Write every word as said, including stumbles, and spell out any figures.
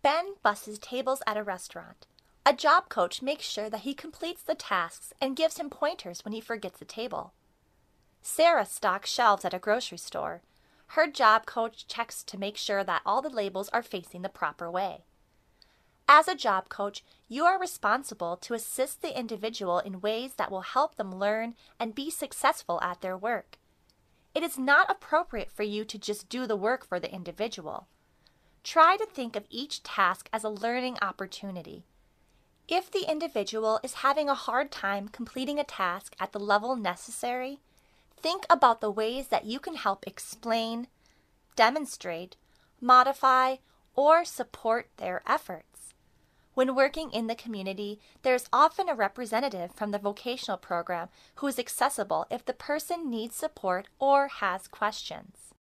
Ben busses tables at a restaurant. A job coach makes sure that he completes the tasks and gives him pointers when he forgets a table. Sarah stocks shelves at a grocery store. Her job coach checks to make sure that all the labels are facing the proper way. As a job coach, you are responsible to assist the individual in ways that will help them learn and be successful at their work. It is not appropriate for you to just do the work for the individual. Try to think of each task as a learning opportunity. If the individual is having a hard time completing a task at the level necessary, think about the ways that you can help explain, demonstrate, modify, or support their efforts. When working in the community, there is often a representative from the vocational program who is accessible if the person needs support or has questions.